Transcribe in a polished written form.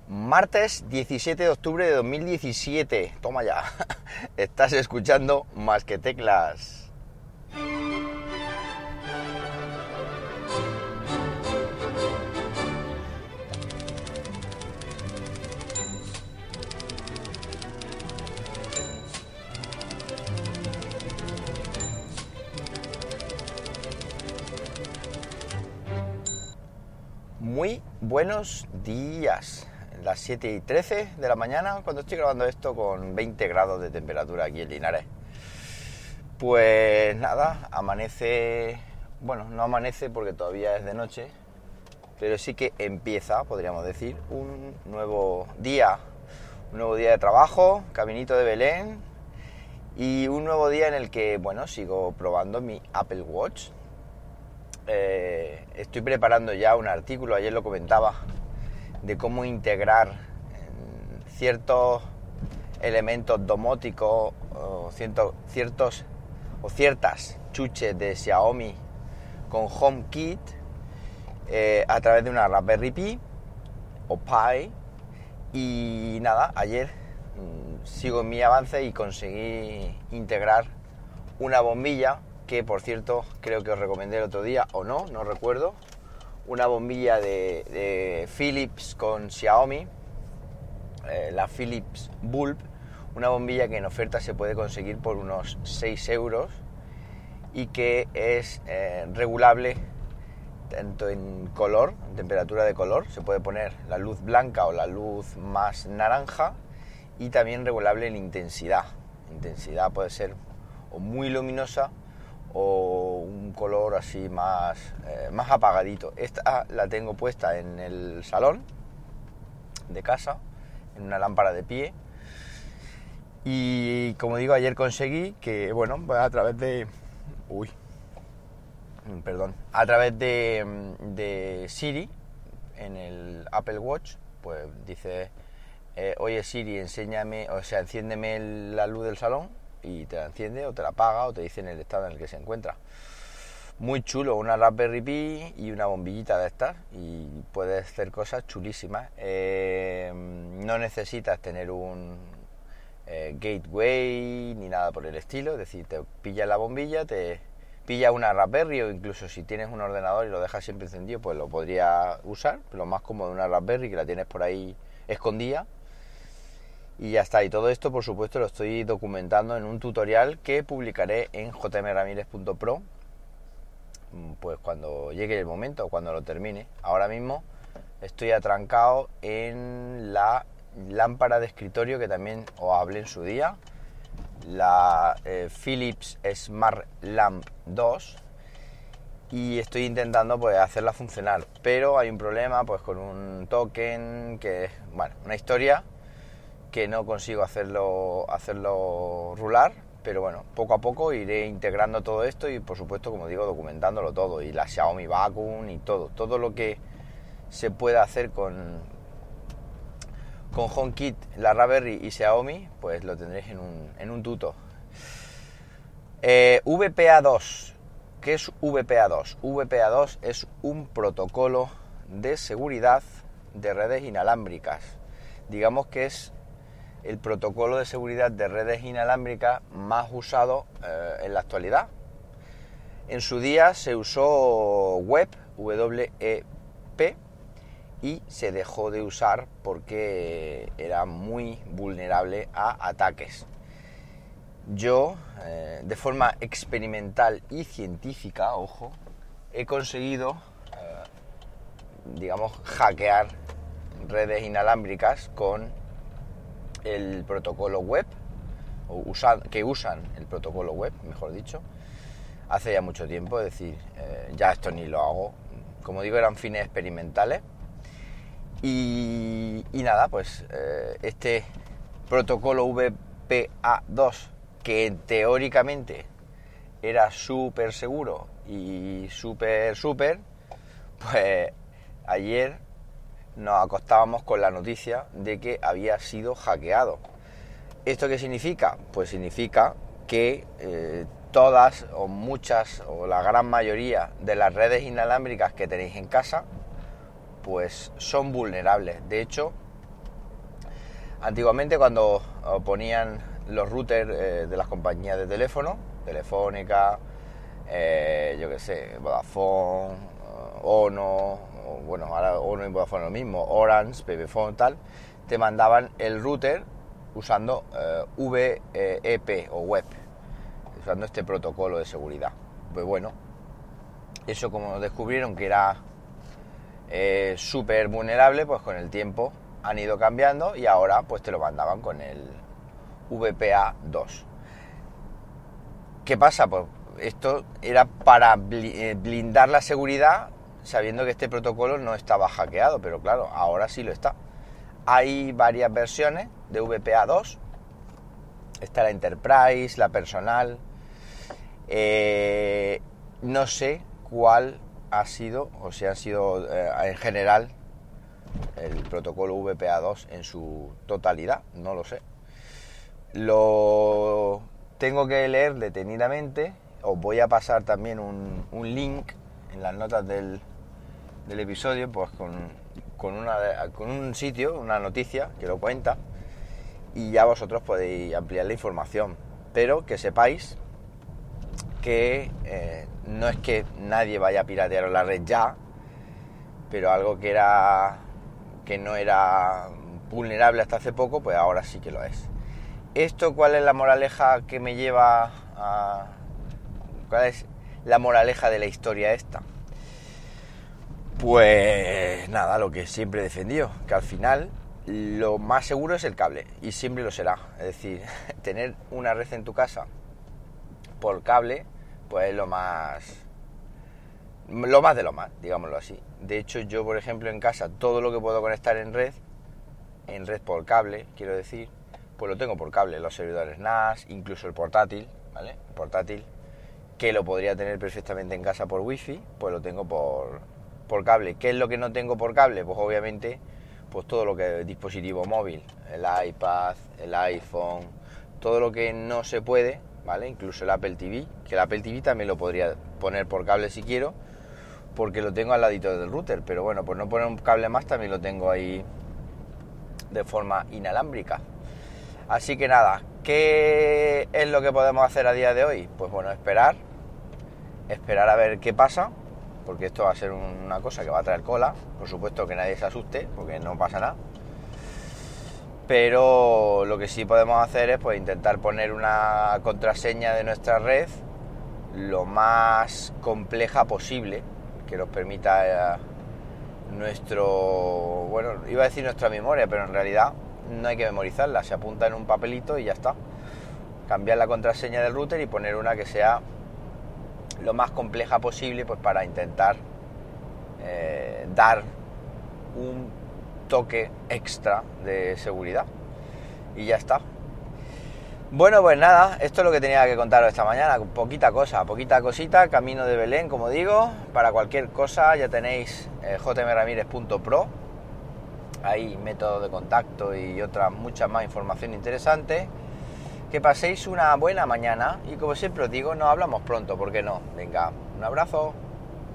Martes 17 de octubre de 2017. Toma ya. Estás escuchando Más que Teclas. Muy buenos días. Las 7:13 de la mañana, cuando estoy grabando esto, con 20 grados de temperatura aquí en Linares. Pues nada, amanece... Bueno, no amanece porque todavía es de noche, pero sí que empieza, podríamos decir, un nuevo día de trabajo, caminito de Belén, y un nuevo día en el que, bueno, sigo probando mi Apple Watch. Estoy preparando ya un artículo, ayer lo comentaba, de cómo integrar ciertos elementos domóticos o ciertas chuches de Xiaomi con HomeKit a través de una Raspberry Pi o Pi. Y nada, ayer sigo en mi avance y conseguí integrar una bombilla que, por cierto, creo que os recomendé el otro día, o no recuerdo, una bombilla de Philips con Xiaomi, la Philips Bulb, una bombilla que en oferta se puede conseguir por unos 6 euros y que es regulable tanto en color, en temperatura de color, se puede poner la luz blanca o la luz más naranja, y también regulable en intensidad. Intensidad puede ser o muy luminosa o un color así más apagadito. Esta la tengo puesta en el salón de casa, en una lámpara de pie, y como digo, ayer conseguí que, bueno, a través de Siri en el Apple Watch, pues dice oye Siri, enciéndeme la luz del salón, y te la enciende o te la apaga o te dice en el estado en el que se encuentra. Muy chulo, una Raspberry Pi y una bombillita de estas, y puedes hacer cosas chulísimas. No necesitas tener un gateway ni nada por el estilo, es decir, te pilla la bombilla, te pilla una Raspberry, o incluso si tienes un ordenador y lo dejas siempre encendido, pues lo podría usar. Lo más cómodo, una Raspberry que la tienes por ahí escondida. Y ya está, y todo esto, por supuesto, lo estoy documentando en un tutorial que publicaré en jmramirez.pro, pues cuando llegue el momento, cuando lo termine. Ahora mismo estoy atrancado en la lámpara de escritorio que también os hablé en su día, la Philips Smart Lamp 2, y estoy intentando pues hacerla funcionar, pero hay un problema pues con un token que, bueno, una historia que no consigo hacerlo rular, pero bueno, poco a poco iré integrando todo esto y, por supuesto, como digo, documentándolo todo, y la Xiaomi Vacuum y todo lo que se pueda hacer con HomeKit, la Raspberry y Xiaomi, pues lo tendréis en un tuto. VPA2. ¿Qué es VPA2? VPA2 es un protocolo de seguridad de redes inalámbricas. Digamos que es el protocolo de seguridad de redes inalámbricas más usado en la actualidad. En su día se usó WEP, WEP, y se dejó de usar porque era muy vulnerable a ataques. Yo, de forma experimental y científica, ojo, he conseguido, hackear redes inalámbricas con el protocolo WEP, que usan el protocolo WEP, mejor dicho, hace ya mucho tiempo. Es decir, ya esto ni lo hago, como digo, eran fines experimentales. Y nada, pues este protocolo VPA2, que teóricamente era súper seguro y súper, pues ayer nos acostábamos con la noticia de que había sido hackeado. ¿Esto qué significa? Pues significa que todas o muchas o la gran mayoría de las redes inalámbricas que tenéis en casa pues son vulnerables. De hecho, Antiguamente cuando ponían los routers de las compañías de teléfono, Telefónica, yo qué sé, Vodafone, Ono, bueno, ahora Ono y Vodafone lo mismo, Orange, Pepefone, tal, te mandaban el router usando VEP o web, usando este protocolo de seguridad. Pues bueno, eso como descubrieron que era súper vulnerable, pues con el tiempo han ido cambiando y ahora pues te lo mandaban con el VPA2. ¿Qué pasa? Pues esto era para blindar la seguridad, sabiendo que este protocolo no estaba hackeado, pero claro, ahora sí lo está. Hay varias versiones de VPA2, está la Enterprise, la personal, no sé cuál ha sido, o si ha sido en general el protocolo VPA2 en su totalidad, no lo sé. Lo tengo que leer detenidamente. Os voy a pasar también un link en las notas del episodio, pues con un sitio, una noticia que lo cuenta, y ya vosotros podéis ampliar la información. Pero que sepáis que no es que nadie vaya a piratear la red ya, pero algo que no era vulnerable hasta hace poco, pues ahora sí que lo es. ¿Esto cuál es la moraleja que me lleva a...? ¿Cuál es la moraleja de la historia esta? Pues nada, lo que siempre he defendido, que al final lo más seguro es el cable, y siempre lo será. Es decir, tener una red en tu casa por cable, pues es lo más de lo más, digámoslo así. De hecho, yo, por ejemplo, en casa, todo lo que puedo conectar en red por cable, quiero decir, pues lo tengo por cable, los servidores NAS, incluso el portátil, ¿vale? El portátil, que lo podría tener perfectamente en casa por wifi, pues lo tengo por cable. ¿Qué es lo que no tengo por cable? Pues obviamente, pues todo lo que es dispositivo móvil, el iPad, el iPhone, todo lo que no se puede, ¿vale? Incluso el Apple TV, que el Apple TV también lo podría poner por cable si quiero, porque lo tengo al ladito del router, pero bueno, pues no poner un cable más, también lo tengo ahí de forma inalámbrica. Así que nada, ¿qué es lo que podemos hacer a día de hoy? Pues bueno, esperar a ver qué pasa, porque esto va a ser una cosa que va a traer cola. Por supuesto que nadie se asuste, porque no pasa nada, pero lo que sí podemos hacer es pues intentar poner una contraseña de nuestra red lo más compleja posible, que nos permita iba a decir nuestra memoria, pero en realidad no hay que memorizarla, se apunta en un papelito y ya está. Cambiar la contraseña del router y poner una que sea lo más compleja posible, pues para intentar dar un toque extra de seguridad, y ya está. Bueno, pues nada, esto es lo que tenía que contaros esta mañana. Poquita cosita, camino de Belén, como digo. Para cualquier cosa ya tenéis jmramirez.pro, ahí método de contacto y mucha más información interesante. Que paséis una buena mañana y, como siempre os digo, nos hablamos pronto, ¿por qué no? Venga, un abrazo.